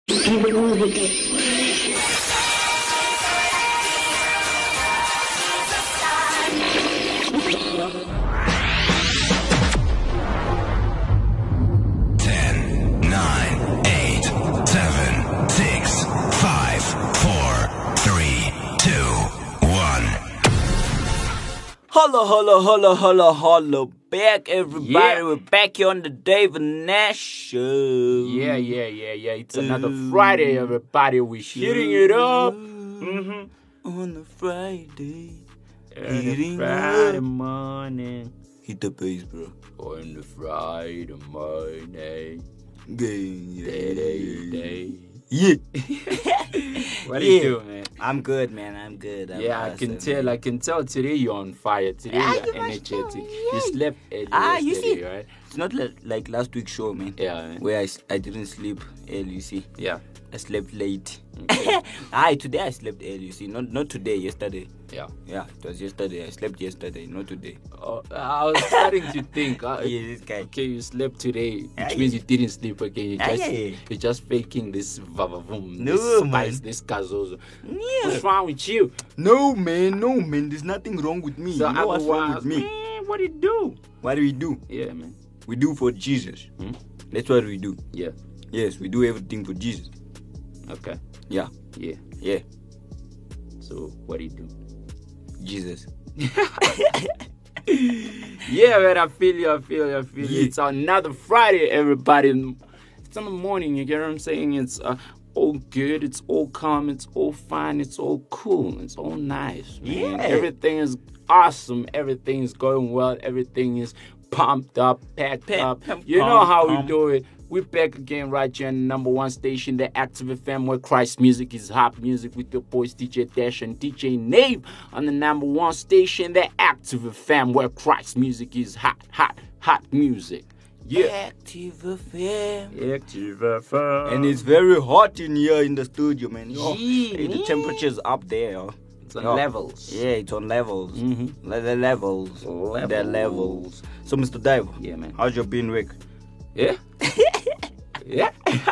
Holla, back everybody. Yeah. We're back here on the Dave Nash Show. Yeah. It's another Friday, everybody. We're shooting it up. On a Friday. On a Friday morning. Hit the bass, bro. On the Friday morning. Day. Yeah. What do you do, man? I'm good, man. I'm good. I'm I awesome, can man. tell today you're on fire. Today you're energetic. You slept early you yesterday, see, right? it's not like last week's show, man. Yeah, man. Where I didn't sleep early, you see. Yeah. I slept late. Okay. Today I slept early, you see. Not today, yesterday. Yeah. Yeah, it was yesterday. I slept yesterday, not today. Oh, I was starting to think. This guy. Okay, you slept today, which Yeah, means you didn't sleep again. Yeah. You're just faking this vavavoom, No, this spice, man. this gazozo. Yeah. What's wrong with you? No, man. There's nothing wrong with me. So you know what's wrong with me? man, what do you do? What do we do? Yeah, man. We do for Jesus. Hmm? That's what we do. Yeah. Yes, we do everything for Jesus. Okay. Yeah. Yeah. So what do you do? Jesus. Yeah, man. I feel you. Yeah. It's another Friday, everybody. It's in the morning. You get what I'm saying? It's all good. It's all calm. It's all fine. It's all cool. It's all nice. Man. Yeah. Everything is awesome. Everything is going well. Everything is pumped up, packed up. You know how we do it. We're back again right here on the number one station, the Active FM, where Christ music is hot music, with your boys DJ Dash and DJ Nave on the number one station, the Active FM, where Christ music is hot music. Yeah. Active FM. Active FM. And it's very hot in here in the studio, man. Gee, The man. temperature's up there. It's on levels. Yeah, it's on levels. Mhm. The levels. The levels. So, Mr. Dave, Yeah, man. how's your been week? Yeah. Yeah.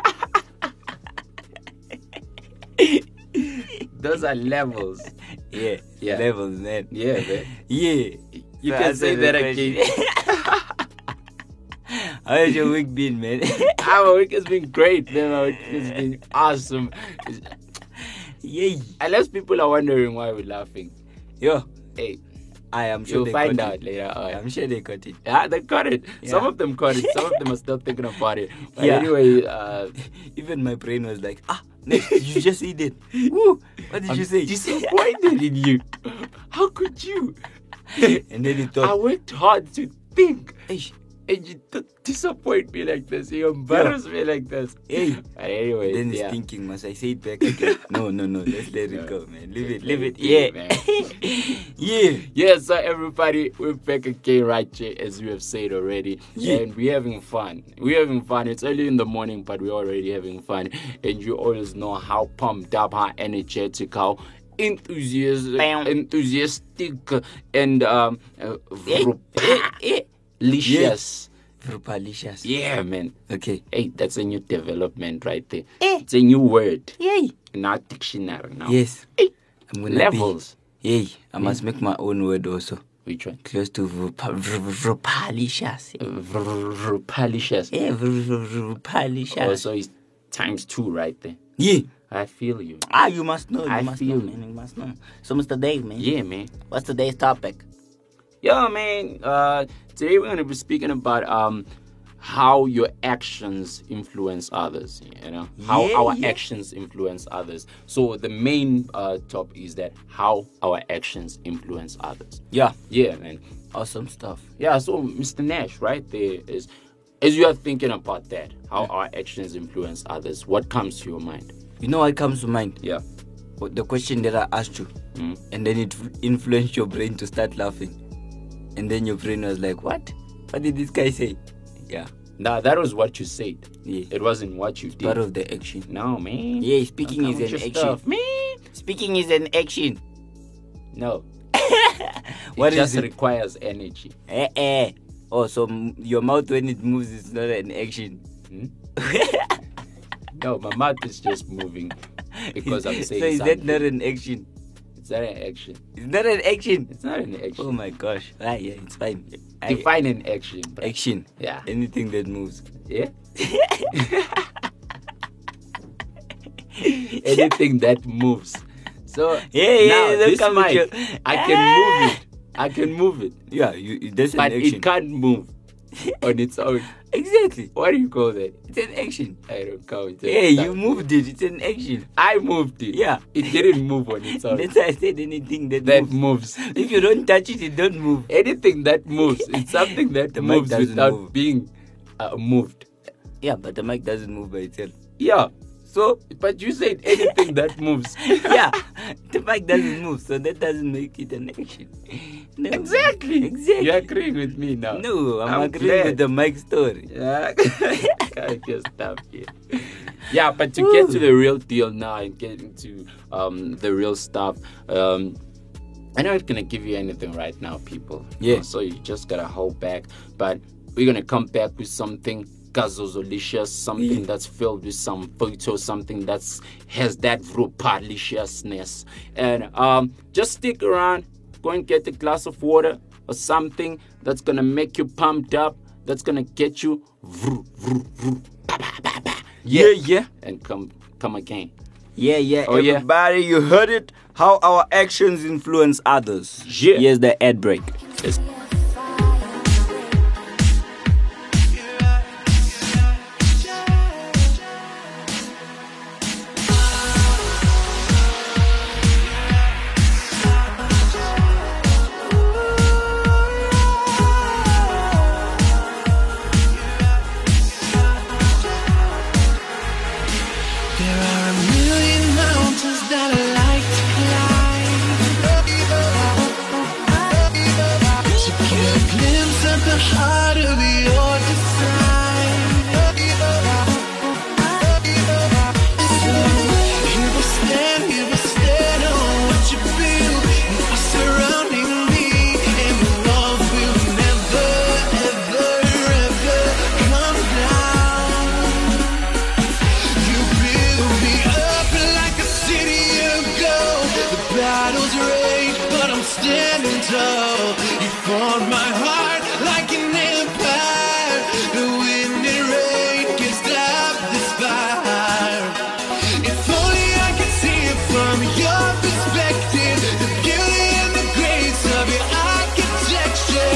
Those are levels. Yeah. Yeah. Levels, man. Yeah, man. Yeah. You So can answer say the that question. again. How's your week been, man? Our week has been great, man. Our week has been awesome. Yay. Unless people are wondering why we're laughing. Yo, Hey, I am sure you'll they find caught out it. later on. I'm sure they got it. Yeah, they caught it. Some Yeah. of them caught it. Some of them are still thinking about it. But Yeah. anyway, Even my brain was like, Nick, you just said it. Woo! What did I'm you say? disappointed in you. How could you? And then he I thought, worked hard to think. hey, And you disappoint me like this. You embarrass me like this. hey. But anyway, Then he's yeah. thinking, must I say it back again? No. Let's let it go, man. Leave it. Yeah, Yeah. man. Yeah. Yeah, so everybody, we're back again right here, as we have said already. Yeah. And we're having fun. It's early in the morning, but we're already having fun. And you always know how pumped up, how energetic, how enthusiastic, and licious. Propalicious. Yeah, man. Okay. Hey, that's a new development right there. It's a new word Yay. in our dictionary now. Yes. Hey, I'm gonna levels. Hey, I must make my own word also. Which one? Close to propalicious. Propalicious. Yeah, propalicious. Also, it's times 2 right there. Yeah. I feel you. You must know. I You must feel know, you. man. You must know. So, Mr. Dave, man. Yeah, man. What's today's topic? Yeah, man. Today we're gonna be speaking about how your actions influence others. You know, how our actions influence others. So the main topic is that how our actions influence others. Yeah. Yeah, man. Awesome stuff. Yeah. So Mr. Nash, right there is, as you are thinking about that, how our actions influence others. What comes to your mind? You know what comes to mind? Yeah. The question that I asked you, and then it influenced your brain to start laughing, and then your brain was like, "What? What did this guy say?" Yeah. Nah, that was what you said. Yeah. It wasn't what you did. Part of the action. No, man. Yeah, speaking Don't is come an with your action. stuff, man. Speaking is an action. No. What It is just it? requires energy. Oh, so your mouth when it moves is not an action. No, my mouth is just moving because I'm saying So is something. that not an action? It's not an action. It's not an action. It's not an action. Oh my gosh. Yeah, it's fine. Define an action. Bro. Action. Yeah. Anything that moves. Yeah. Anything that moves. So Yeah, now don't this come with mic, your- I can move it. I can move it, Yeah, that's an but action. it can't move on its own. Exactly. What do you call that? It's an action. I don't count. Yeah, you moved it. It's an action. I moved it. Yeah. It didn't move on its own. That's why I said anything that moves. moves. If you don't touch it, it don't move. Anything that moves, it's something that The mic moves doesn't without move. being moved. Yeah, but the mic doesn't move by itself. Yeah. So, But you said anything that moves. yeah, the mic doesn't move, so that doesn't make it an action. No. Exactly. Exactly. You're agreeing with me now. No, I'm agreeing glad. with the mic story. Yeah. Can't just stop here. Yeah, but to get to the real deal now and get into the real stuff, I'm not gonna give you anything right now, people. Yeah. So you just gotta hold back. But we're gonna come back with something gazozolicious, something that's filled with some photos, something that's has that vropaliciousness. And just stick around, go and get a glass of water or something that's gonna make you pumped up, that's gonna get you Yeah. and come again. Yeah. Oh, yeah. Everybody, you heard it. How our actions influence others. Yeah. Here's the ad break. There are a million mountains that I like to climb to get a glimpse of the heart of your design. So here we stand on what you feel. You are surrounding me, and the walls will never, ever, ever come down. You build me up like a city of gold. The battles rage, but I'm standing tall. You formed my heart like an empire. The wind and rain can stop this fire. If only I could see it from your perspective, the beauty and the grace of your architecture.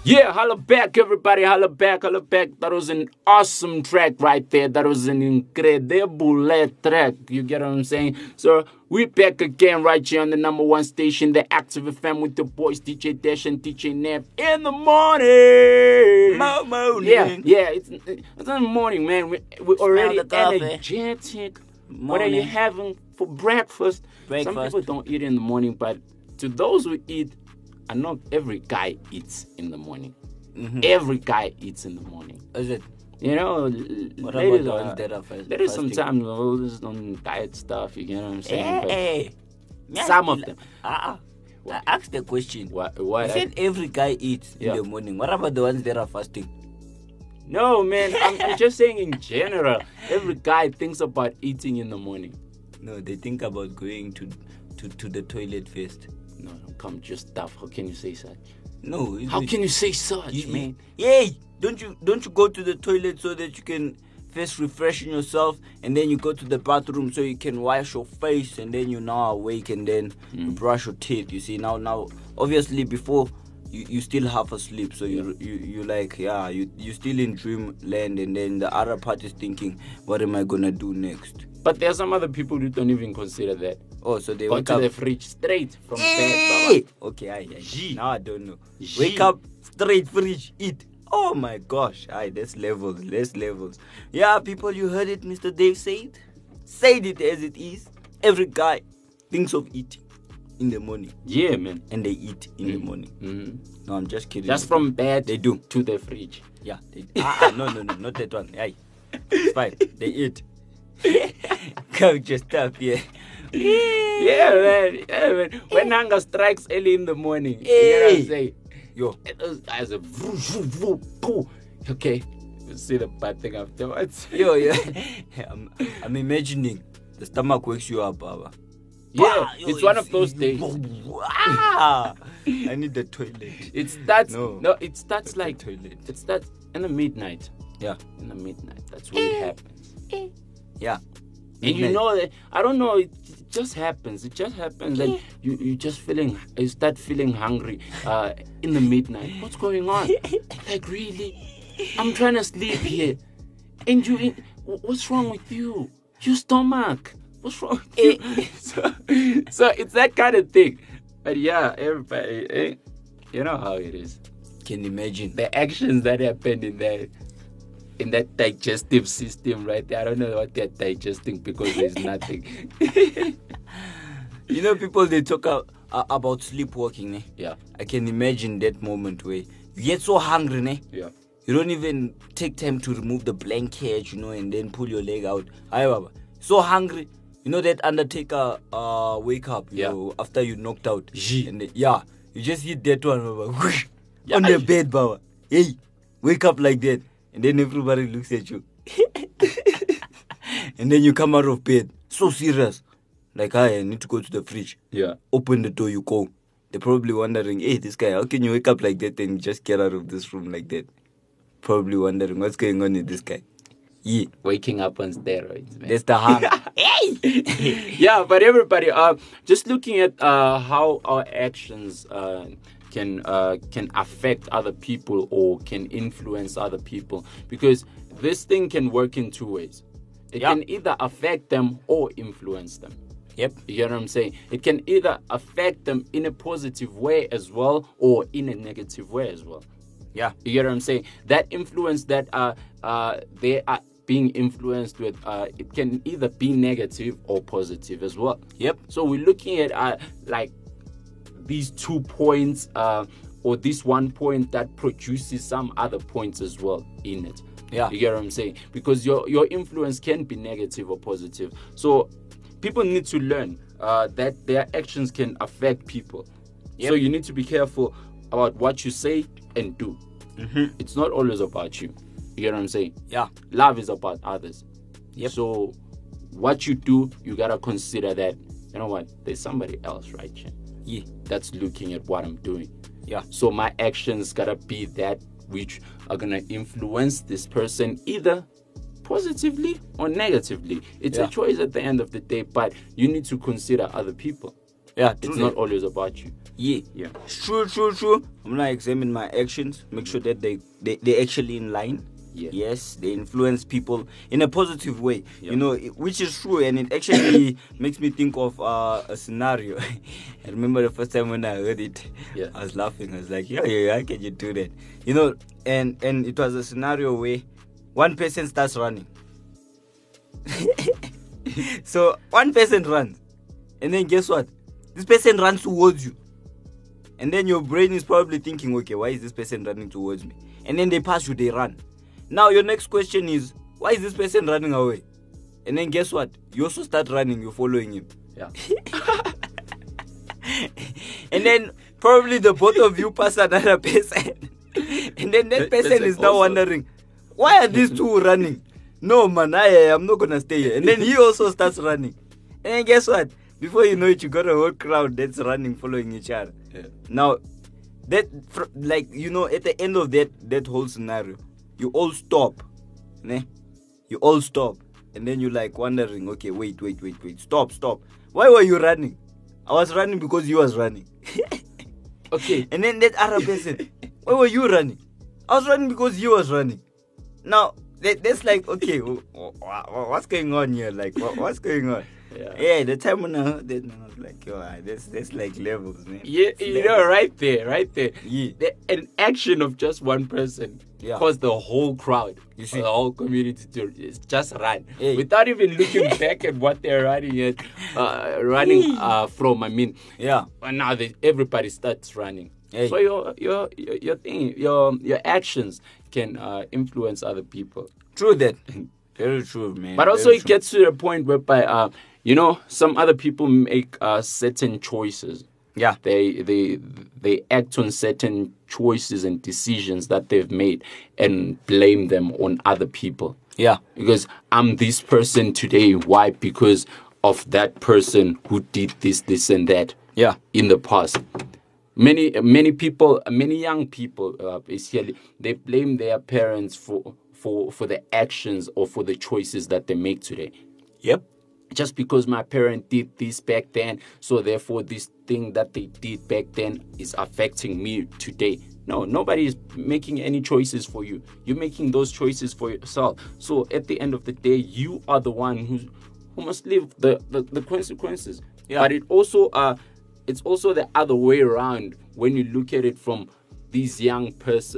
Yeah, holla back, everybody. Holla back, holla back. That was an awesome track right there. That was an incredible track. You get what I'm saying? So we back again right here on the number one station, the Active FM, with the boys DJ Dash and DJ Nev in the morning. Morning. Yeah, it's in the morning, man. We're already the coffee. energetic. What are you Morning. having for breakfast? Some Breakfast. people don't eat in the morning, but to those who eat, I know every guy eats in the morning. Every guy eats in the morning. Is it? You know, What ladies about the are- ones that are fasting? ladies sometimes are always on diet stuff, you get what I'm saying? But Hey. some of them. I asked the question. What? You said every guy eats Yeah. in the morning. What about the ones that are fasting? No, man, I'm just saying in general, every guy thinks about eating in the morning. No, they think about going to the toilet first. No, come just stuff. How can you say such? No. How can you say such, man? Yay! Don't you go to the toilet so that you can first refreshing yourself, and then you go to the bathroom so you can wash your face, and then you're now awake, and then you brush your teeth. You see, now obviously before you still half asleep, so you like, yeah, you still in dreamland, and then the other part is thinking, what am I gonna do next? But there are some other people who don't even consider that. Oh, so they Go wake to up. the fridge straight from bed, Hey! Baba. Okay, Gee. now I don't know. Gee. Wake up, straight fridge, eat. Oh my gosh, that's levels, less levels. Yeah, people, you heard it, Mr. Dave said. Said it as it is. Every guy thinks of eating in the morning, Yeah, man. and they eat in the morning. Mhm. No, I'm just kidding. Just from bed They do. to the fridge. Yeah. No, not that one. Aye. It's fine. They eat. Come just stop here. Yeah, man. Yeah, man. When hunger strikes early in the morning, you know what I'm Hey. saying? Yo, Those eyes are vroom. Okay, you see the bad thing afterwards. yo. I'm imagining the stomach wakes you up, Baba. Yeah, Wow, yo, it's one of those days. Wow. I need the toilet. It starts. No. No, it starts like toilet. it starts in the midnight. Yeah. In the midnight, that's when it happens. Yeah. And you know that I don't know. It just happens. It just happens that you start feeling hungry in the midnight. What's going on? Like really? I'm trying to sleep here, and what's wrong with you? Your stomach. What's wrong with you? so it's that kind of thing. But yeah, everybody, you know how it is. Can imagine. The actions that happen in that digestive system right there. I don't know what they're digesting because there's nothing. You know, people, they talk about sleepwalking. Eh? Yeah. I can imagine that moment where you get so hungry, eh? Yeah. You don't even take time to remove the blanket, and then pull your leg out. Aye, Baba. So hungry. You know that Undertaker wake up, after you knocked out. And you just hit that one, Baba. On the bed, Baba. Hey, wake up like that. And then everybody looks at you. And then you come out of bed. So serious. Like, I need to go to the fridge. Yeah. Open the door, you go. They're probably wondering, hey, this guy, how can you wake up like that and just get out of this room like that? Probably wondering what's going on with this guy. Yeah. Waking up on steroids, man. That's the hunger. Hey! Yeah, but everybody, just looking at how our actions can affect other people or can influence other people, because this thing can work in two ways. It can either affect them or influence them. Yep. You get what I'm saying? It can either affect them in a positive way as well or in a negative way as well. Yeah. You get what I'm saying? That influence that they are being influenced with, it can either be negative or positive as well. Yep. So we're looking at like these 2 points or this 1 point that produces some other points as well in it. Yeah. You get what I'm saying? Because your influence can be negative or positive. So people need to learn that their actions can affect people. Yep. So you need to be careful about what you say and do. Mm-hmm. It's not always about you. You get what I'm saying? Yeah. Love is about others. Yep. So what you do, you gotta consider that, you know what, there's somebody else right here. Yeah. That's looking at what I'm doing. Yeah. So my actions gotta be that which are gonna influence this person either positively or negatively. It's a choice at the end of the day, but you need to consider other people. Yeah. It's not always about you. Yeah. Yeah. True. I'm gonna examine my actions, make sure that they actually in line. Yeah. Yes, they influence people in a positive way. Yeah. You know, which is true, and it actually makes me think of a scenario. I remember the first time when I heard it, Yeah. I was laughing. I was like, yeah, how can you do that? You know, and it was a scenario where one person starts running. So one person runs, and then guess what? This person runs towards you. And then your brain is probably thinking, okay, why is this person running towards me? And then they pass you, they run. Now your next question is, why is this person running away? And then guess what? You also start running, you're following him. Yeah. And then probably the both of you pass another person. And then that person is now also- wondering, why are these two running? No, man, I'm not going to stay here. And then he also starts running. And then guess what? Before you know it, you got a whole crowd that's running, following each other. Yeah. Now, at the end of that whole scenario, you all stop. Ne? You all stop. And then you're like wondering, okay, wait. Stop. Why were you running? I was running because you was running. Okay. And then that other person, why were you running? I was running because you was running. Now, that's like, okay, what's going on here? Like, what's going on? Yeah, the time when I heard that, I was like, yo, that's like levels, man. Yeah, you know, right there. Yeah. An action of just one person caused the whole crowd, You see? the whole community to just run Yeah. without even looking back at what they're running from. I mean, Yeah. and now everybody starts running. Hey. So your thing, your actions can influence other people. True that. Very true, man. But also Very it true. gets to the point whereby some other people make certain choices. Yeah. They act on certain choices and decisions that they've made and blame them on other people. Yeah. Because I'm this person today. Why? Because of that person who did this and that. Yeah. In the past. Many young people, basically, they blame their parents for the actions or for the choices that they make today. Yep. Just because my parent did this back then, so therefore this thing that they did back then is affecting me today. No, nobody is making any choices for you. You're making those choices for yourself. So at the end of the day, you are the one who must live the consequences. Yeah. But it's also the other way around when you look at it from these young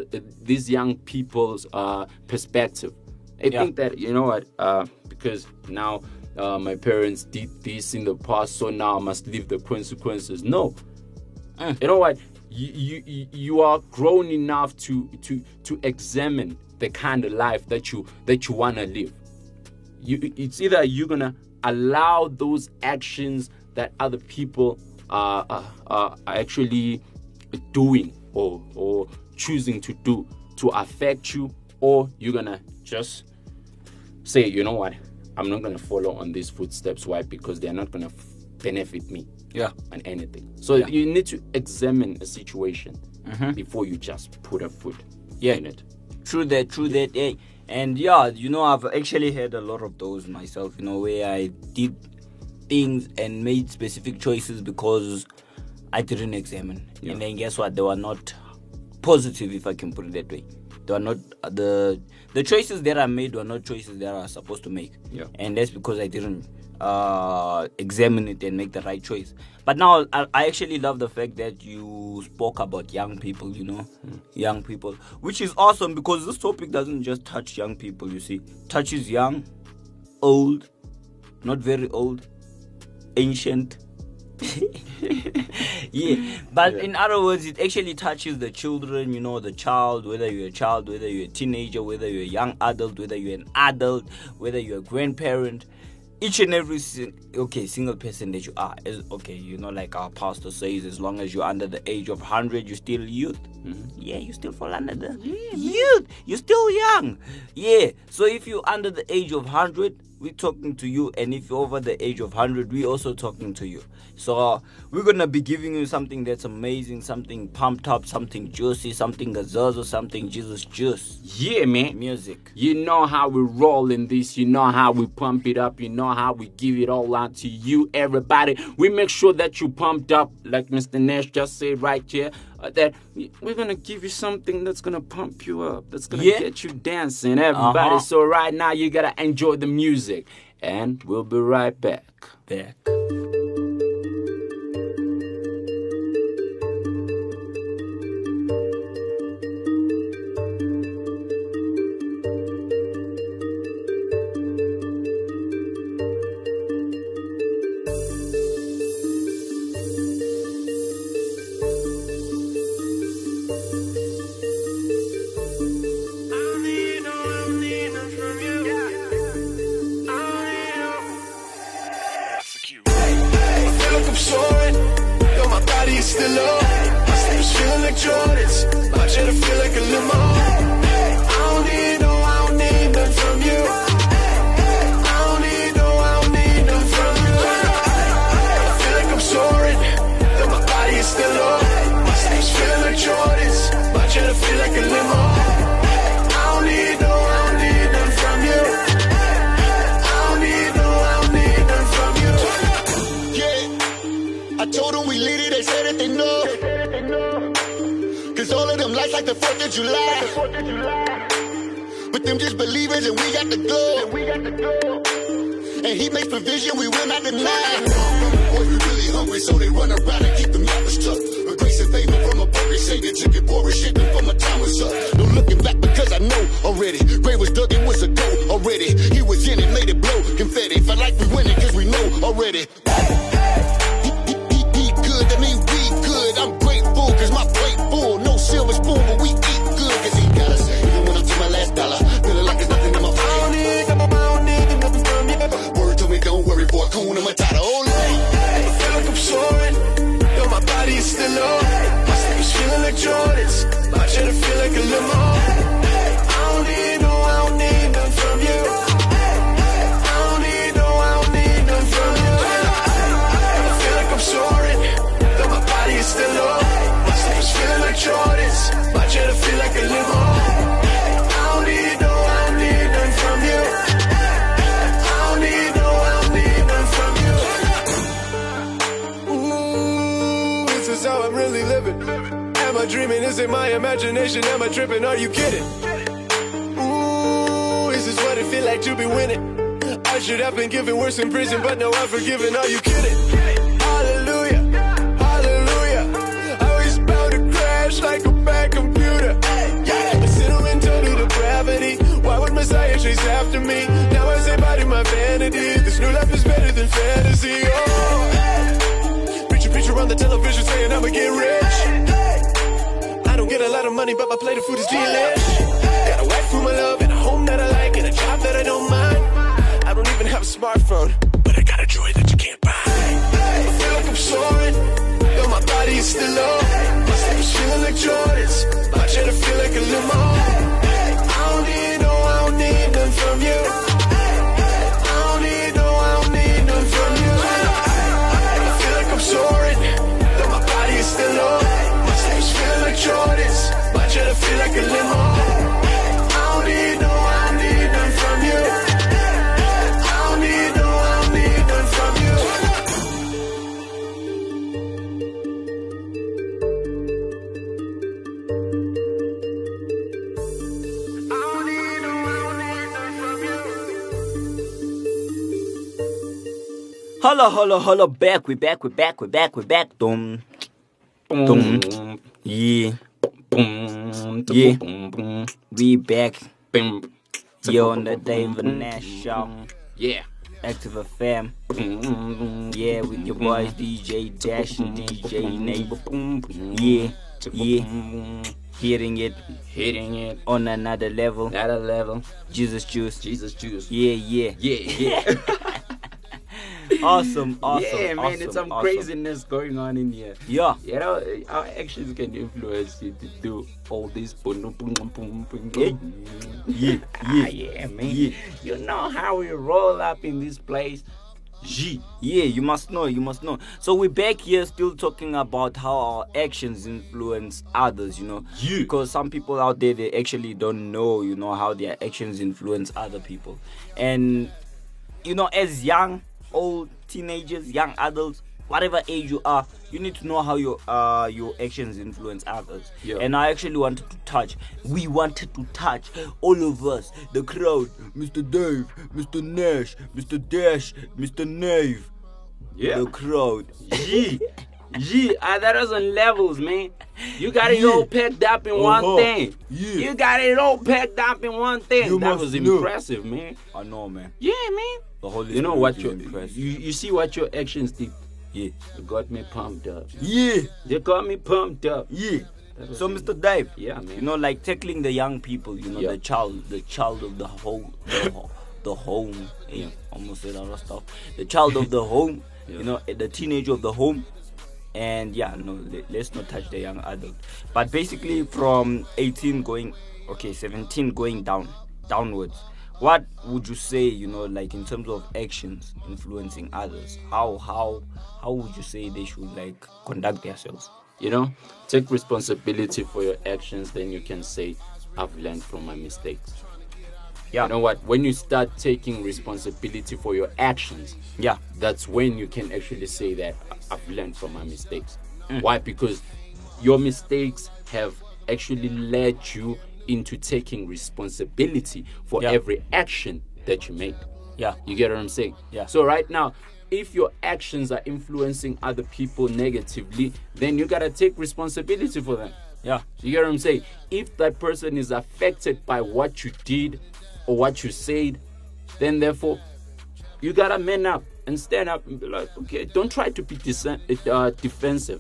people's perspective. I think that, you know what, because now my parents did this in the past, so now I must live the consequences. No. You know what, you are grown enough to examine the kind of life that you want to live. It's either you're gonna allow those actions that other people are actually doing or choosing to do to affect you, or you're gonna just say, you know what, I'm not gonna follow on these footsteps. Why? Because they're not gonna benefit me on anything. So you need to examine a situation before you just put a foot in it. True that. Yeah. And yeah, you know, I've actually had a lot of those myself, you know, where I did things and made specific choices because I didn't examine. Yeah. And then guess what? They were not positive, if I can put it that way. They were not the choices that I made were not choices that I was supposed to make. Yeah. And that's because I didn't examine it and make the right choice. But now I actually love the fact that you spoke about young people, you know, young people, which is awesome because this topic doesn't just touch young people, you see. It touches young, old, not very old, ancient. But in other words, it actually touches the children, you know, the child, whether you're a child, whether you're a teenager, whether you're a young adult, whether you're an adult, whether you're a grandparent. Each and every single person that you are is okay. You know, like our pastor says, as long as you're under the age of 100, you're still youth. yeah, you still fall under the youth. You're still young. Yeah. So if you're under the age of 100, we're talking to you, and if you're over the age of 100, we're also talking to you. So we're gonna be giving you something that's amazing, something pumped up, something juicy, something gazozo, something Jesus juice. Yeah, man. Music. You know how we roll in this. You know how we pump it up. You know how we give it all out to you, everybody. We make sure that you pumped up, like Mr. Nash just said right here. That we're gonna give you something that's gonna pump you up, that's gonna get you dancing, everybody. So right now you gotta enjoy the music, and we'll be right back. I'm soaring, though my body is still low. My slippers feeling like Jordans, my cheddar feel like a limo. I don't need nothing from you. I don't need nothing from you. I feel like I'm soaring, though my body is still low. My slippers feeling like Jordans, my cheddar feel like a limo. I don't need nothing from you. I don't need nothing from you. I told them we lit it, they said that they know. Cause all of them lights like the 4th of July. But them just believers and we got the glow. And he makes provision, we will not deny. Boy, we really hungry, so they run around and keep them yappers tucked. A grace and favor from a poker, say the chicken porridge, shaking from my time was up. No looking back because I know already. Grave was dug, it was a go already. He was in it, made it blow, confetti. Felt like we winning cause we know already. I mean, we good. I'm grateful, cause my plate full. No silver spoon, but we eat good, cause he got us. Even when I'm to my last dollar, feeling like it's nothing in my phone. I don't need nothing from you. Word told me, don't worry, boy, coon, I'm a title. I feel like I'm soaring, though my body is still low. My slippers feeling like Jordans, my cheddar feel like a limo. I don't need nothing from you. I don't need nothing from you. I feel like I'm soaring, my body is still low. My slippers feeling like Jordans, my cheddar feel like a limo. I don't need nothing from you. I don't need nothing from you. This is how I'm really living. Am I dreaming? Is it my imagination? Am I tripping? Are you kidding? Ooh, is this what it feel like to be winning? I should have been given worse in prison, but no, I'm forgiven. Are you kidding? Hallelujah. Like a bad computer, yeah. A sinner in total depravity. Why would Messiah chase after me? Now I say body my vanity. This new life is better than fantasy. Oh, preacher on the television saying I'ma get rich. I don't get a lot of money, but my plate of food is delish. Got a wife whom I love and a home that I like and a job that I don't mind. I don't even have a smartphone, but I got a joy that you can't buy. I feel like I'm soaring, though my body is still low. Feeling like Jordans, my cheddar feel like a limo. I don't need nothing from you. I don't need nothing from you. I feel like I'm soaring, though my body is still low. My slippers feel like Jordans, my cheddar feel like a limo. I don't need nothing from you. I don't need nothing from you. Holla, back, we back. Dum. Yeah. We back. You're on the David Nash Show. Yeah. Active FM. Yeah, with your boys DJ Dash and DJ Nate. Yeah. Hitting it on another level. Jesus juice. Yeah. Awesome. Yeah, man, it's some awesome. craziness going on in here. Yeah. You know, our actions can influence you to do all this. Yeah, man. Yeah. You know how we roll up in this place. Yeah, you must know. So we're back here still talking about how our actions influence others, you know. Yeah. Because some people out there, they actually don't know, you know, how their actions influence other people. And, you know, as young, old, teenagers, young adults, whatever age you are, you need to know how your actions influence others. Yeah. And I actually we wanted to touch all of us, the crowd, Mr. Dave, Mr. Nash, Mr. Dash, Mr. Nave, the crowd. That was on levels, man. You got it all packed up in one thing. Yeah. You got it all packed up in one thing. You That must was know. impressive, man. I know, man. Yeah, man. The Holy You know Spirit what is your impressive. you see what your actions did. Yeah. You got me pumped up. Yeah. You got me pumped up. Yeah. That was So, Mr. Dave, Yeah, man. you know, like tackling the young people, you know, Yeah. the child of the home, the home. Yeah, almost said a lot of stuff. The child of the home, Yeah. you know, the teenager of the home, and yeah, no, let's not touch the young adult. But basically, from 17 going downwards. What would you say, you know, like in terms of actions influencing others? How would you say they should like conduct themselves? You know, take responsibility for your actions, then you can say, I've learned from my mistakes. Yeah. You know what? When you start taking responsibility for your actions, Yeah. that's when you can actually say that I've learned from my mistakes. Why? Because your mistakes have actually led you into taking responsibility for Yeah. every action that you make. Yeah. You get what I'm saying? Yeah. So right now, if your actions are influencing other people negatively, then you gotta take responsibility for them. Yeah. You get what I'm saying? If that person is affected by what you did or what you said, then therefore you gotta man up and stand up and be like, okay, don't try to be defensive.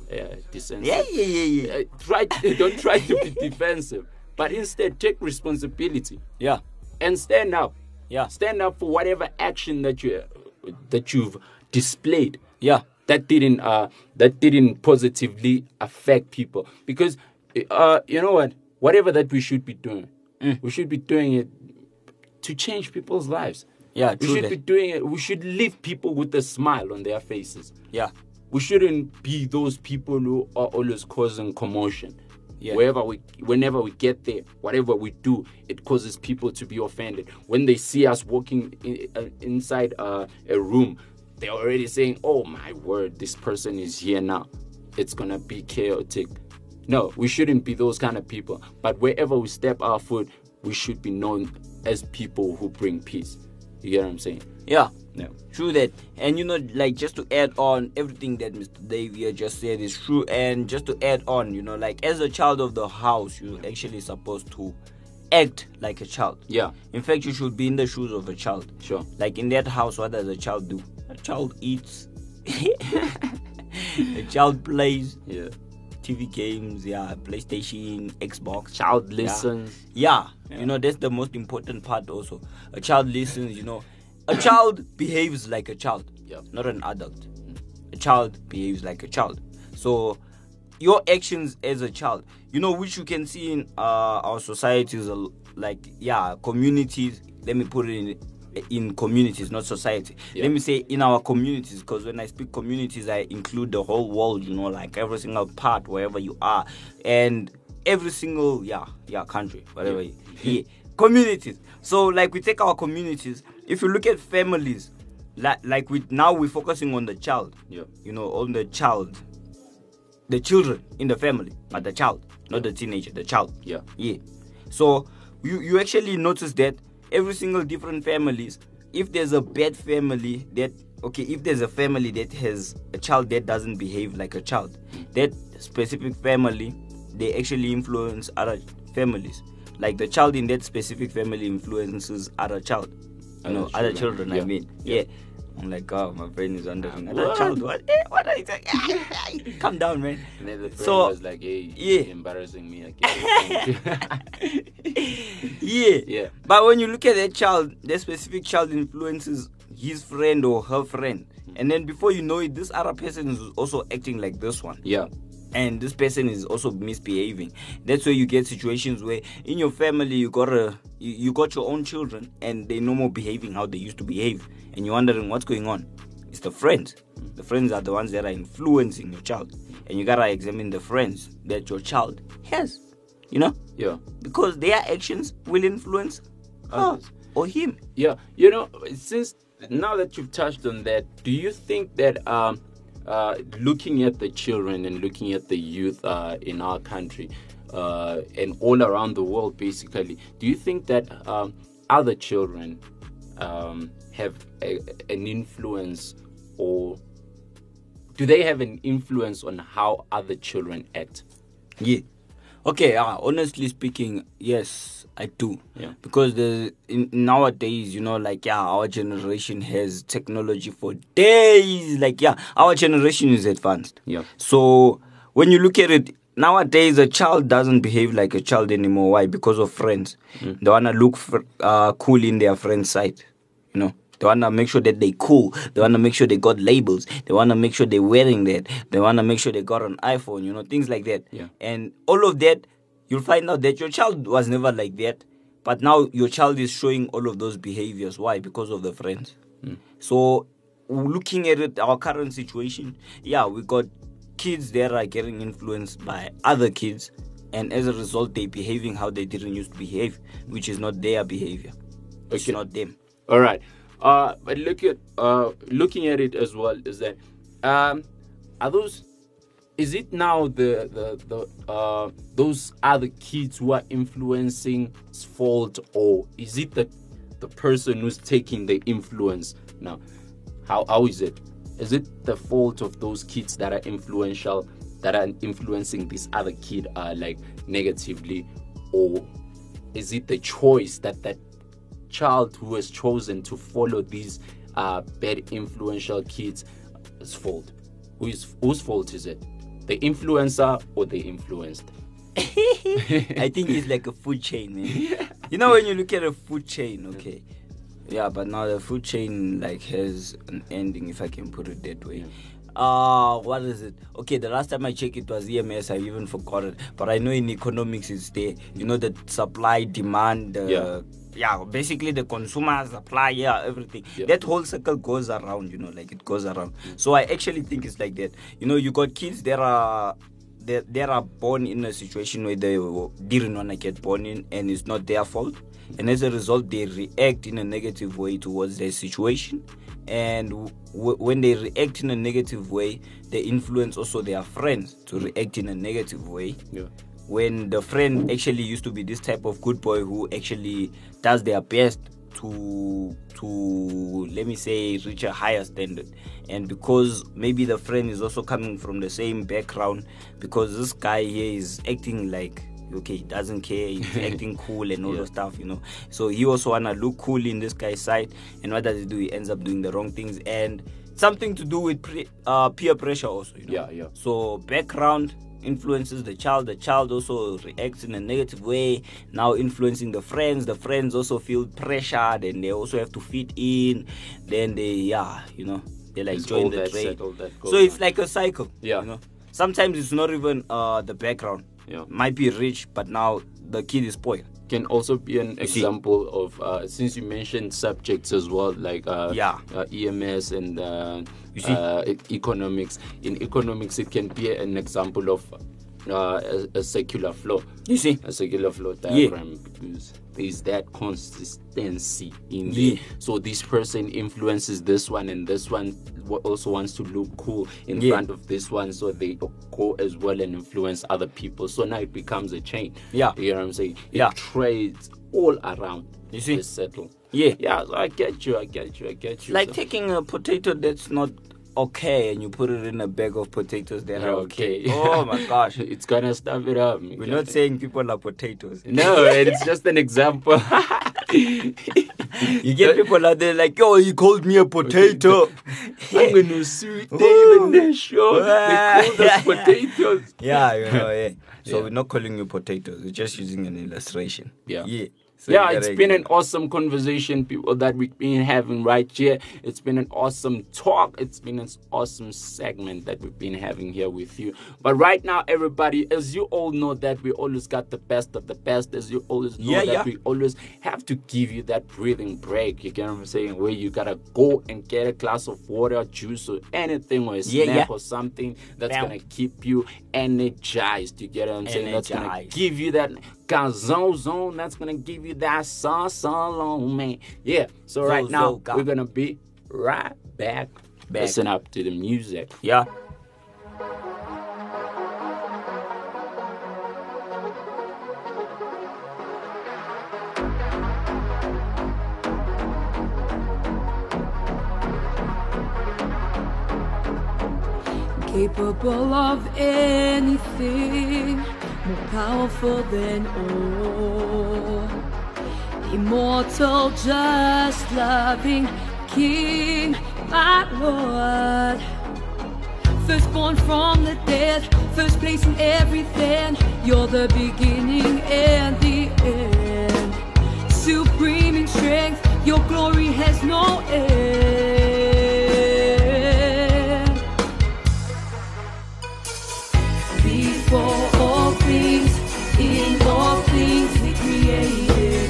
Yeah. Don't try to be defensive, but instead take responsibility Yeah. and stand up. Yeah. Stand up for whatever action that you've displayed. Yeah. That didn't positively affect people, because you know what, whatever that we should be doing, we should be doing it to change people's lives. Yeah, we true should that. be doing it. We should leave people with a smile on their faces. Yeah. We shouldn't be those people who are always causing commotion. Yeah. Whenever we get there, whatever we do, it causes people to be offended. When they see us walking inside a room, they're already saying, "Oh my word, this person is here now. It's gonna be chaotic." No, we shouldn't be those kind of people. But wherever we step our foot, we should be known as people who bring peace. You get what I'm saying? Yeah. Yeah. True that. And you know, like just to add on everything that Mr. Dave here just said is true. And just to add on, you know, like as a child of the house, you're actually supposed to act like a child. Yeah. In fact, you should be in the shoes of a child. Sure. Like in that house, what does a child do? A child eats. A child plays Yeah. TV games, yeah, PlayStation, Xbox. Child listens. Yeah. You know, that's the most important part also. A child listens, you know. A child behaves like a child, Yep. not an adult. A child behaves like a child. So your actions as a child, you know, which you can see in our societies, like, yeah, communities. Let me put it in communities, not society. Yeah. Let me say in our communities, because when I speak communities, I include the whole world, you know, like every single part, wherever you are, and every single, country, whatever. Yeah. Communities. So, like, we take our communities. If you look at families, like we're focusing on the child. Yeah. You know, on the child, the children in the family, but the child, not the teenager, the child. Yeah. Yeah. So you actually notice that every single different families, if there's a bad family if there's a family that has a child that doesn't behave like a child, that specific family, they actually influence other families. Like the child in that specific family influences other child. Other children, Yeah. I mean. Yeah. I'm like, oh, my brain is wondering. Another child, what? What are you saying? Calm down, man. And then the friend So, was like, hey, yeah. you're embarrassing me again. Yeah. But when you look at that child, that specific child influences his friend or her friend. And then before you know it, this other person is also acting like this one. Yeah. And this person is also misbehaving. That's where you get situations where in your family you got your own children and they're no more behaving how they used to behave. And you're wondering what's going on. It's the friends. The friends are the ones that are influencing your child. And you gotta examine the friends that your child has. You know? Yeah. Because their actions will influence her Others. or him. Yeah. You know, since now that you've touched on that, do you think that looking at the children and looking at the youth in our country and all around the world, basically, do you think that other children have an influence, or do they have an influence on how other children act? Yeah. Okay, honestly speaking, yes, I do. Yeah. Because nowadays, our generation has technology for days. Our generation is advanced. Yeah. So when you look at it, nowadays a child doesn't behave like a child anymore. Why? Because of friends. They want to look cool in their friend's sight. They want to make sure that they cool. They want to make sure they got labels. They want to make sure they're wearing that. They want to make sure they got an iPhone, things like that. Yeah. And all of that, you'll find out that your child was never like that. But now your child is showing all of those behaviors. Why? Because of the friends. So looking at it, our current situation, we got kids that are getting influenced by other kids. And as a result, they're behaving how they didn't used to behave, which is not their behavior. It's Okay. not them. All right. But looking at it as well, is that is it now the those other kids who are influencing's fault, or is it the person who's taking the influence now? How is it? Is it the fault of those kids that are influential, that are influencing this other kid negatively, or is it the choice that child who has chosen to follow these bad influential kids' fault? Whose fault is it? The influencer or the influenced? I think it's like a food chain, man. When you look at a food chain, okay. Yeah, but now the food chain has an ending, if I can put it that way. What is it? Okay, the last time I checked it was EMS. I even forgot it. But I know in economics it's there. The supply, demand, basically the consumer, supply, everything. Yeah. That whole circle goes around, it goes around. So I actually think it's like that. You got kids that are born in a situation where they didn't want to get born in, and it's not their fault. And as a result, they react in a negative way towards their situation. And when they react in a negative way, they influence also their friends to react in a negative way. Yeah. When the friend actually used to be this type of good boy who actually does their best to let me say reach a higher standard, and because maybe the friend is also coming from the same background, because this guy here is acting like he doesn't care, he's acting cool and all the stuff, so he also wanna look cool in this guy's side, and what does he do? He ends up doing the wrong things, and something to do with peer pressure also. Yeah. So background influences the child also reacts in a negative way, now influencing the friends also feel pressured, and they also have to fit in, then they join the trade. So it's like a cycle. Sometimes it's not even the background. Might be rich, but now the kid is spoiled. Can also be an example of since you mentioned subjects as well, like EMS and economics. In economics, it can be an example of a circular flow. You see, a circular flow diagram, because there's that consistency in there. So this person influences this one, and this one also wants to look cool in front of this one, so they go as well and influence other people. So now it becomes a chain. You know what I'm saying? It trades all around. You see, the settle. So I get you. Like taking a potato that's not okay and you put it in a bag of potatoes that are okay. Oh my gosh, it's gonna stuff it up. We're not saying people are potatoes. No, it's just an example. You get people out there like, yo, he called me a potato. I'm gonna sue Dave and their show. They called us potatoes. Yeah, you know, yeah. So Yeah. we're not calling you potatoes. We're just using an illustration. Yeah. Yeah. So Yeah, you it's gotta- been an awesome conversation, people, that we've been having right here. It's been an awesome talk. It's been an awesome segment that we've been having here with you. But right now, everybody, as you all know that we always got the best of the best, as you always know Yeah, that yeah. we always have to give you that breathing break. You get what I'm saying? Where you gotta go and get a glass of water, juice, or anything, or a Yeah, snack yeah. or something that's Bam. gonna keep you energized. You get what I'm saying? That's gonna Energized. give you that zone. That's gonna give you that song, man. Yeah. So right now Zo, we're gonna be right back. Listen up to the music. Yeah. Capable of anything, more powerful than all. Immortal, just loving King, my Lord. Firstborn from the dead, first place in everything. You're the beginning and the end. Supreme in strength, your glory has no end. Before all things, in all things we created.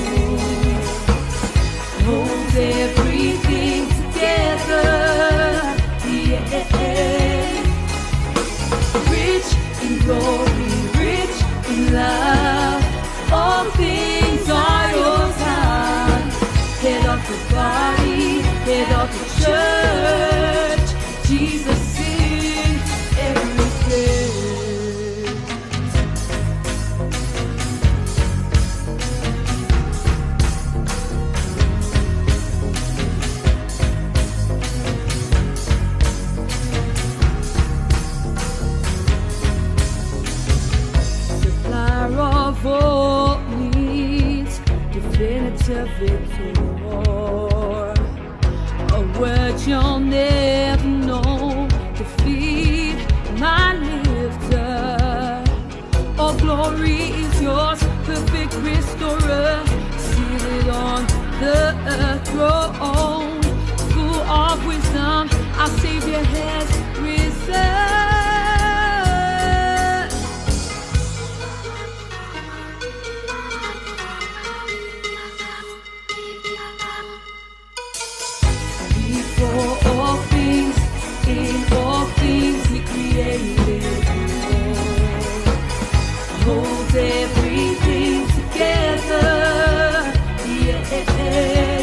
Holds everything together. Yeah. Rich in glory, rich in love. All things are yours. Head of the body, head of the church. Jesus in everything. Supplier of all needs, definitive victor. A word you'll never know, defeat my lifter. All glory is yours, perfect restorer, seated on the throne. Full of wisdom, our Savior has risen. Before all things, in all things we created. Hold everything together. Yeah.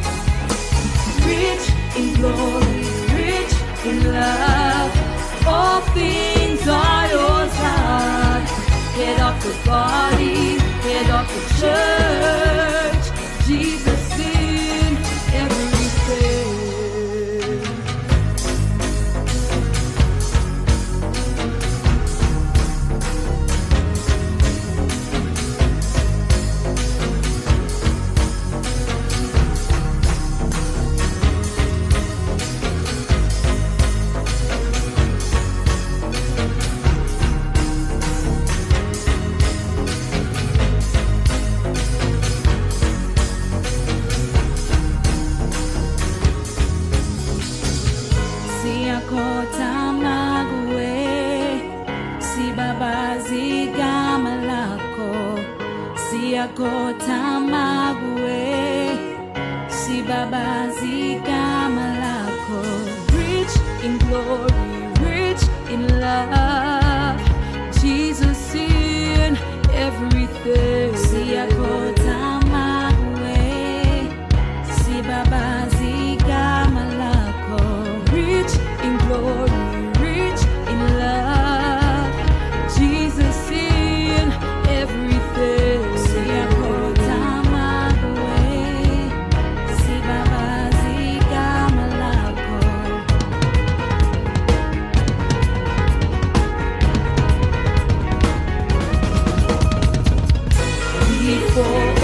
Rich in glory, rich in love. All things are yours, God. Head of the body, head of the church. Jesus in everything. Siyakota magwe, si babazi gama lako. Siyakota magwe, si babazi gama lako. Rich in glory, rich in love. Jesus in everything. Siyakota magwe, si babazi gama lako. Rich in glory, rich in love. Jesus in everything. Siyakota magwe, si babazi gama lako. Before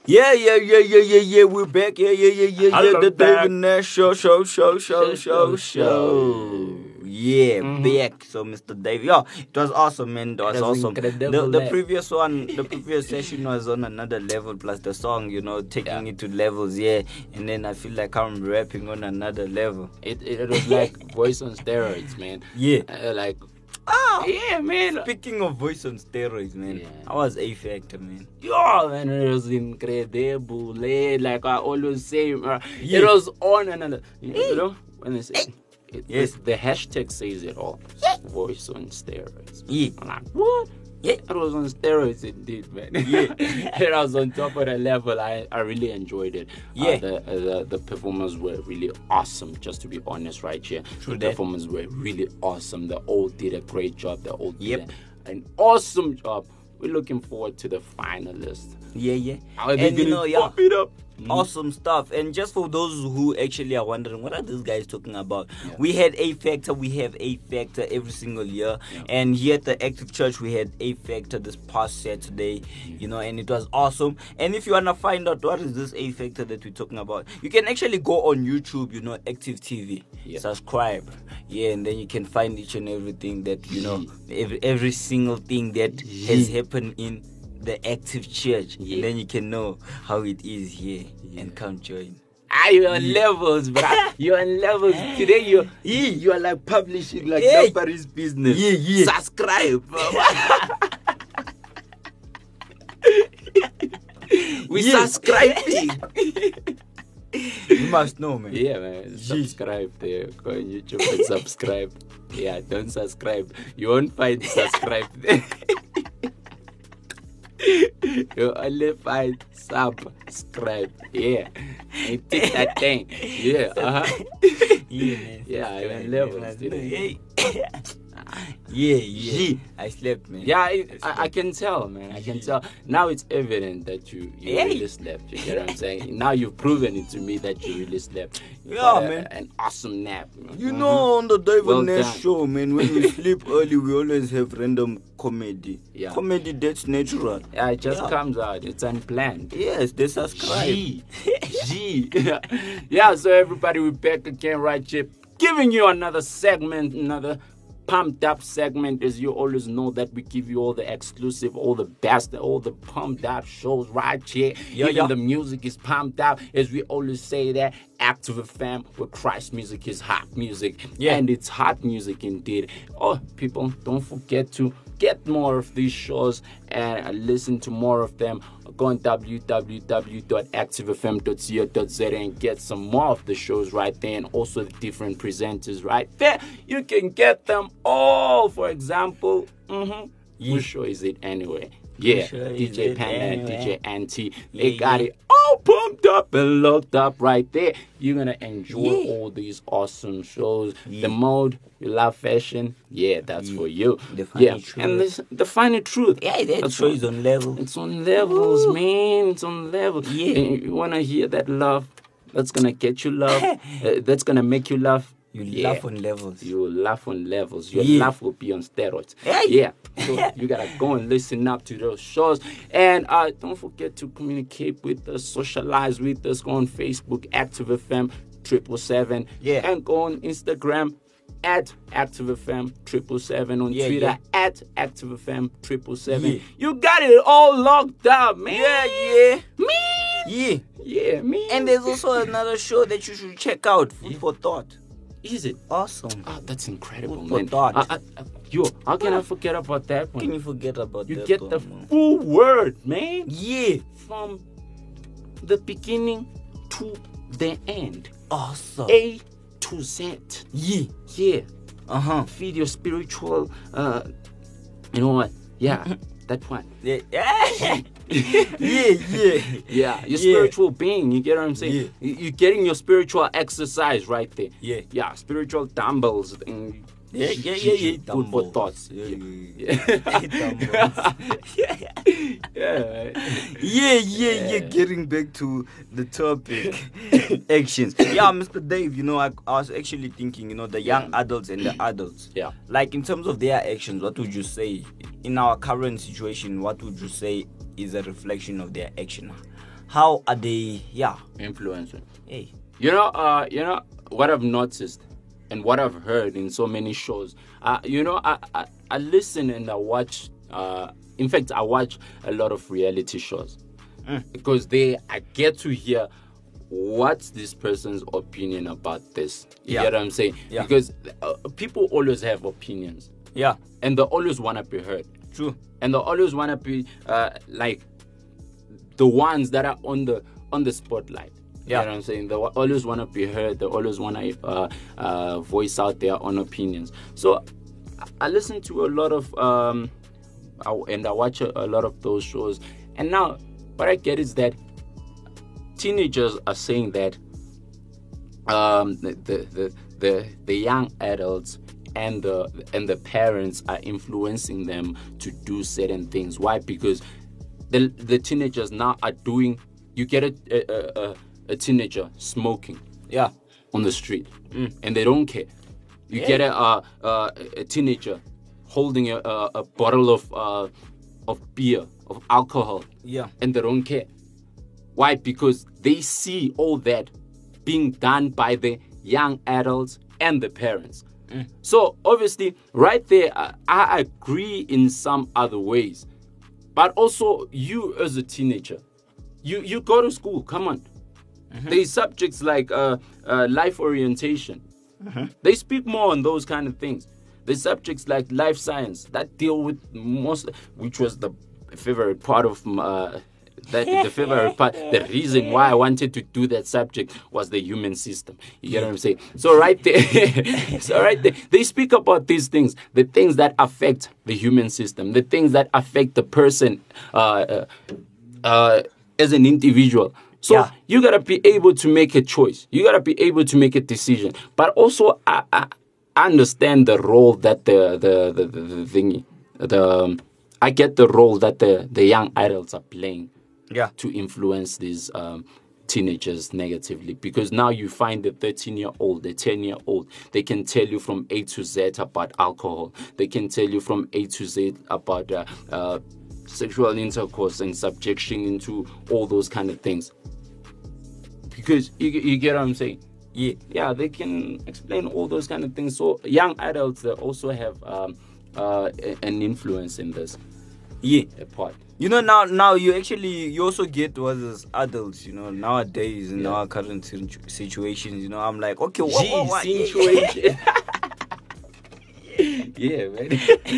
Yeah. We're back. Yeah. Hello, The back. David Nash show. Yeah, back. So, Mr. Dave, yeah, it was awesome, man. It was awesome. incredible, The eh? previous one, the previous session was on another level. Plus the song, taking it to levels. Yeah, and then I feel like I'm rapping on another level. It was like voice on steroids, man. Yeah. Like, Ah, yeah, man. speaking of voice on steroids, man, Yeah. I was A Factor, man. Yeah, man, it was incredible. Like I always say, Yeah. it was on another. You know, when they say Yes. the hashtag says it all. Voice on steroids. Yeah. I'm like, what? Yeah. It was on steroids indeed, man. Yeah. It was on top of the level. I really enjoyed it. Yeah. The performers were really awesome, just to be honest, right here. True The that. performers were really awesome. They all did a great job. They all did Yep. an awesome job. We're looking forward to the finalists. Yeah. How are they And you gonna know, yeah. pop it up? Awesome stuff. And just for those who actually are wondering, what are these guys talking about? We had A Factor, we have A Factor every single year. And here at the Active Church, we had A Factor this past Saturday, and it was awesome. And if you want to find out what is this A Factor that we're talking about, you can actually go on YouTube, Active TV, subscribe. Yeah, and then you can find each and everything that, every single thing that has happened in the Active Church, and then you can know how it is here and come join. You're on levels, bruh. You're on levels. Today you are like publishing like Yeah. nobody's business. Yeah. Subscribe. We subscribing. You must know, man. Yeah, man. Subscribe there. Go on YouTube and subscribe. Yeah, don't subscribe. You won't find subscribe there. You only find subscribe. Yeah. And tick that thing. Yeah. Yeah, man. Yeah, you're on levels today. Yeah. I slept, man. Yeah, I can tell, man. I can tell. Now it's evident that you really slept. You get what I'm saying? Now you've proven it to me that you really slept. You Yeah, got man. An awesome nap. Man. You know, on the David Well Nash done. show, man, when we sleep early, we always have random comedy. Yeah. Comedy that's natural. Yeah, it just Yeah. comes out. It's unplanned. Yes, they subscribe. G. Yeah, so everybody, we're back again right here, giving you another segment, another pumped up segment. As you always know that we give you all the exclusive, all the best, all the pumped up shows right here. Even the music is pumped up. As we always say that, Active FM, where Christ music is hot music. Yeah. And it's hot music indeed. Oh, people, don't forget to get more of these shows and listen to more of them. Go on www.activefm.co.za and get some more of the shows right there, and also the different presenters right there. You can get them all. For example, which show is it anyway? Yeah, show is DJ it Panda and anyway? DJ Auntie. They got it all pumped up and locked up right there. You're gonna enjoy all these awesome shows. The mode, you love fashion, that's for you. The funny truth. And the funny truth. Yeah, that That's show what- is on level. It's on levels, man. It's on levels. Yeah. And you wanna hear that love? That's gonna get you love. That's gonna make you laugh. You laugh on levels. You will laugh on levels. Your Yeah. laugh will be on steroids. Hey. Yeah. So you gotta go and listen up to those shows. And don't forget to communicate with us, socialize with us. Go on Facebook, Active FM 777. Yeah. And go on Instagram at Active FM 777. On Yeah, Twitter yeah. at Active FM 777. Yeah. You got it all locked up, man. Yeah. Man. Yeah. Yeah, man. And there's also another show that you should check out, Food for Thought. Is it? Awesome. Oh, that's incredible, Food for man. thought. How can I forget about that one? Can you forget about You that? get the one? full word, man. Yeah. From the beginning to the end. Awesome. A to Z. Yeah. Yeah. Feed Your spiritual, you know what? Yeah, that one. Yeah. Yeah. Yeah, your Yeah. spiritual being. You get what I'm saying? You're getting your spiritual exercise right there. Yeah. Yeah, spiritual dumbbells. And Yeah. Food for thoughts. Yeah. Yeah. Getting back to the topic, actions. Yeah, Mr. Dave. I was actually thinking. The young adults and the adults. Yeah. Like in terms of their actions, what would you say in our current situation? What would you say is a reflection of their action? how are they? Yeah. Influencing. Hey. You know what I've noticed and what I've heard in so many shows. I listen and I watch. In fact, I watch a lot of reality shows because I get to hear what's this person's opinion about this. You get what I'm saying? Yeah. Because people always have opinions. Yeah. And they always want to be heard. True. And they always want to be like the ones that are on the spotlight. Yeah. You know what I'm saying? They always want to be heard. They always want to voice out their own opinions. So I listen to a lot of and I watch a lot of those shows. And now what I get is that teenagers are saying that the young adults and the parents are influencing them to do certain things. Why? Because the teenagers now are doing. You get a teenager smoking, on the street, and they don't care. You get a teenager holding a bottle of beer, of alcohol, and they don't care. Why? Because they see all that being done by the young adults and the parents. So obviously, right there, I agree in some other ways, but also you as a teenager, you go to school. Come on, there's subjects like life orientation. They speak more on those kind of things. The subjects like life science that deal with which was the favorite part of the favorite part. The reason why I wanted to do that subject was the human system. You get what I'm saying? So right there, they speak about these things, the things that affect the human system, the things that affect the person as an individual. So you gotta be able to make a choice. You gotta be able to make a decision. But also, I understand the role that I get the role that the young adults are playing to influence these teenagers negatively, because now you find the 13-year-old, the 10-year-old, they can tell you from A to Z about alcohol. They can tell you from A to Z about sexual intercourse and subjection into all those kind of things. Because you get what I'm saying? Yeah, they can explain all those kind of things. So young adults, they also have an influence in this. A part. You know, now you also get what as adults, you know, nowadays in our current situations, you know, I'm like, okay, what situation? Yeah, man.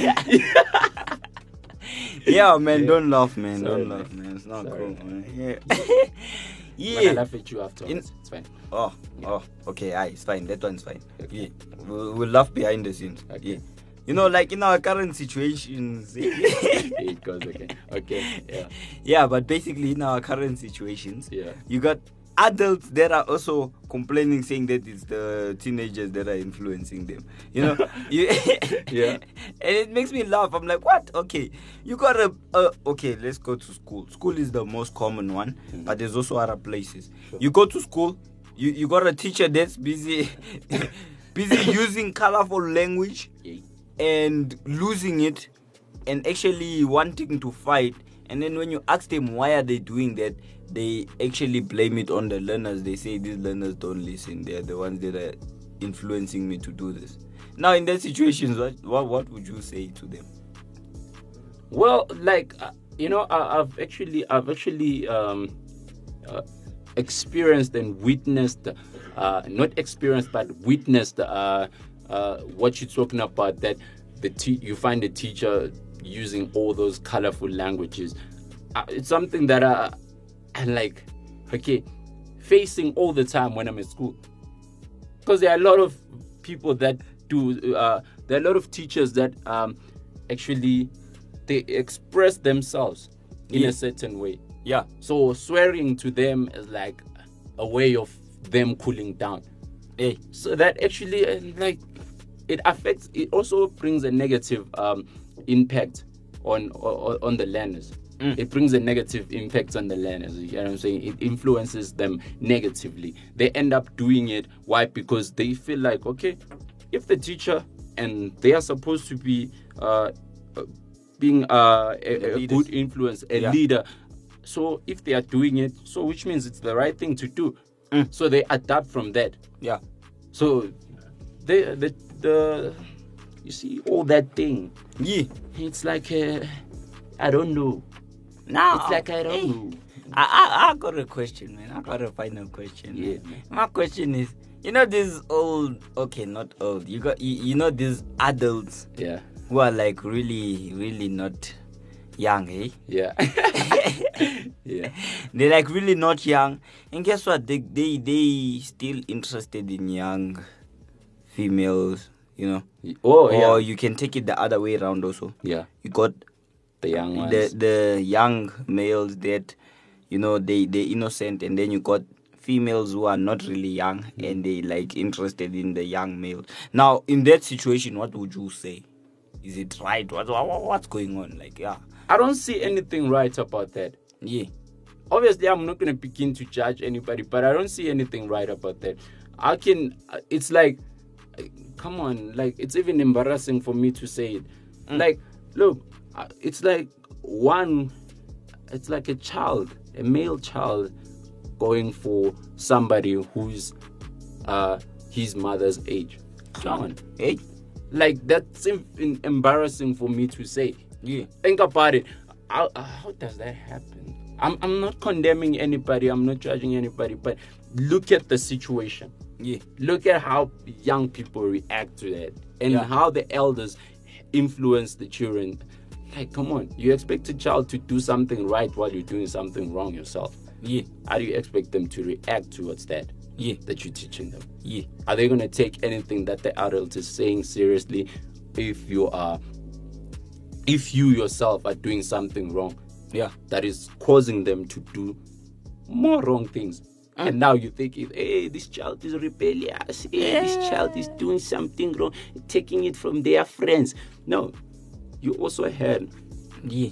Yeah, man, don't laugh, man. Don't laugh, man. It's not cool, man. Yeah. When I laugh at you afterwards, it's fine. Oh, okay, it's fine. That one's fine. Okay. Yeah. We'll laugh behind the scenes. Okay. Yeah. You know, like in our current situations. It goes again. Okay. Yeah. Yeah, but basically in our current situations, yeah, you got adults that are also complaining, saying that it's the teenagers that are influencing them. You know, yeah. And it makes me laugh. I'm like, what? Okay, you got okay, let's go to school. School is the most common one, but there's also other places. Sure. You go to school, you got a teacher that's busy using colorful language and losing it, and actually wanting to fight. And then when you ask them why are they doing that, they actually blame it on the learners. They say these learners don't listen. They are the ones that are influencing me to do this. Now, in that situation, what would you say to them? Well, like you know, I've actually experienced and witnessed, not experienced but witnessed what you're talking about. That you find the teacher using all those colorful languages. It's something that I like, facing all the time when I'm at school. Because there are a lot of people that do, there are a lot of teachers that actually, they express themselves in a certain way. Yeah. So swearing to them is like a way of them cooling down. So that actually, like, it affects, it also brings a negative impact on the learners. It brings a negative impact on the learners. You know what I'm saying? It influences them negatively. They end up doing it. Why? Because they feel like, okay, if the teacher, and they are supposed to be being a good influence, a leader, So if they are doing it, so which means it's the right thing to do. So they adapt from that. Yeah. So the you see all that thing. Yeah. It's like I don't know. Now It's like I don't know. I got a question, man. I got a final question. Yeah, man. man. My question is, you know, these old, okay, not old. You know these adults Yeah. who are like really, really not young, eh? Yeah. Yeah. They're like really not young, and guess what? They still interested in young females, you know. Oh, Or yeah. you can take it the other way around also. Yeah. You got The young ones. the young males that, you know, they're innocent, and then you got females who are not really young and they like interested in the young males. Now in that situation, what would you say? Is it right? What's going on? Like, yeah. I don't see anything right about that. Yeah. Obviously, I'm not going to begin to judge anybody, but I don't see anything right about that. It's like, come on, like, it's even embarrassing for me to say it. Like, look, it's like it's like a child, a male child, going for somebody who's his mother's age. Come on. Hey. Like, that's embarrassing for me to say. Yeah. Think about it. How does that happen? I'm not condemning anybody. I'm not judging anybody. But look at the situation. Yeah. Look at how young people react to that. And Yeah. how the elders influence the children. Like, come on. You expect a child to do something right while you're doing something wrong yourself. Yeah. How do you expect them to react towards that? Yeah. That you're teaching them? Yeah. Are they going to take anything that the adult is saying seriously if you yourself are doing something wrong Yeah. that is causing them to do more wrong things? And now you think, hey, this child is rebellious. Hey, this child is doing something wrong, taking it from their friends. No, you also had Yeah.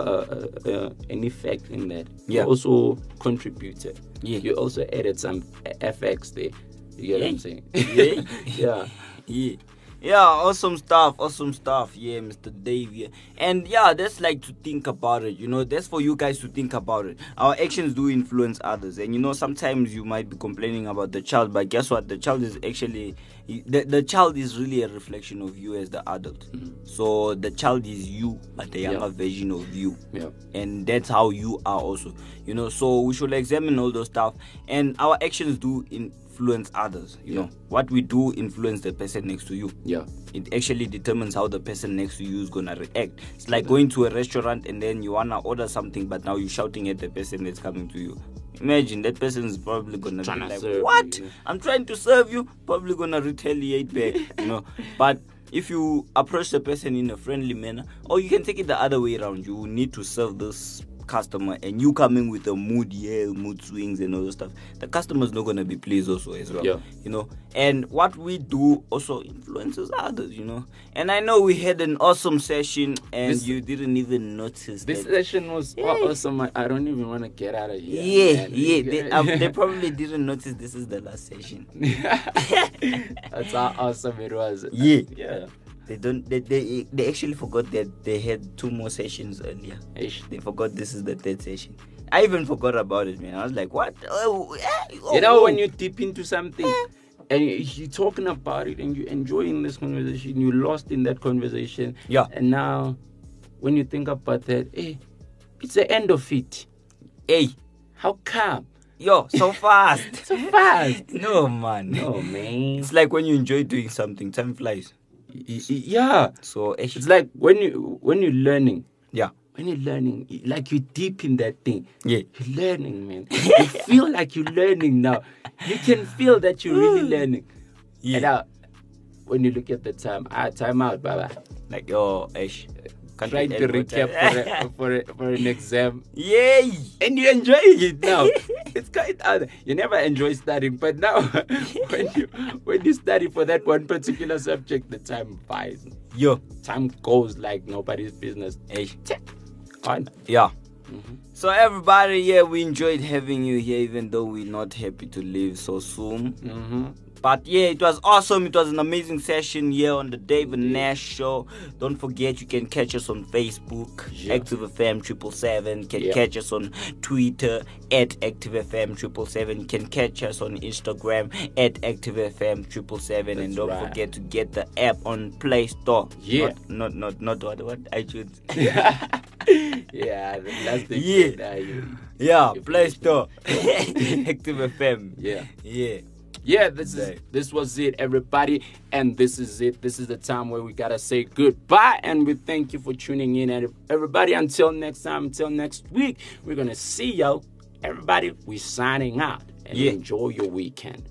an effect in that. Yeah. You also contributed. Yeah. You also added some FX there. You get what I'm Yeah. saying? Yeah. Yeah. Yeah. Yeah, awesome stuff. Yeah, Mr. Dave. Yeah. And yeah, that's like to think about it, you know, that's for you guys to think about it. Our actions do influence others. And you know, sometimes you might be complaining about the child, but guess what? The child is actually, the child is really a reflection of you as the adult. So the child is you, but the younger version of you. Yeah. And that's how you are also, you know. So we should examine all those stuff, and our actions do influence others, you know. What we do influence the person next to you. Yeah. It actually determines how the person next to you is gonna react. It's like going to a restaurant and then you wanna order something, but now you're shouting at the person that's coming to you. Imagine that person is probably gonna Trying be to like, serve "What? you." I'm trying to serve you." Probably gonna retaliate back, you know. But if you approach the person in a friendly manner, or you can take it the other way around, you need to serve this customer and you coming with a mood swings and all that stuff, the customer's not gonna be pleased also as well. Yeah. You know, and what we do also influences others, you know. And I know we had an awesome session and you didn't even notice This that. session was awesome. I don't even want to get out of here. Yeah, man. they probably didn't notice this is the last session. That's how awesome it was. Yeah. Yeah. They actually forgot that they had 2 more sessions earlier. Ish. They forgot this is the 3rd session. I even forgot about it, man. I was like, what? You know, when you dip into something and you're talking about it and you're enjoying this conversation, you're lost in that conversation. Yeah. And now, when you think about that, hey, it's the end of it. Hey, How come? yo, so fast. So fast. No, man. No, man. It's like when you enjoy doing something, time flies. Yeah. So, It's like when you're learning. yeah. When you're learning, like you're deep in that thing. Yeah. You're learning, man. You feel like you're learning now. You can feel that you're really learning. Yeah. And when you look at the time, time out, baba. Like, yo, Ash. can't Trying wait to any more recap time. for an exam. Yay! And you're enjoying it now. It's quite other. You never enjoy studying, but now when you study for that one particular subject, the time flies. Yo, Time goes like nobody's business. Ash. On. Yeah. So everybody, yeah, we enjoyed having you here, even though we're not happy to leave so soon. But yeah, it was awesome. It was an amazing session here on the David Nash Show. Don't forget, you can catch us on Facebook, Active FM 777. You can catch us on Twitter at Active FM 777. You can catch us on Instagram at Active FM 777. And don't forget to get the app on Play Store. Yeah. Not what iTunes. Yeah, that's the Yeah, Play Store. Active FM. Yeah, this was it, everybody, and this is it. This is the time where we gotta say goodbye, and we thank you for tuning in, and everybody. Until next time, until next week, we're gonna see y'all. Everybody, we signing out, and enjoy your weekend.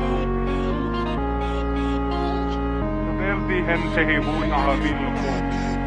Gente, muy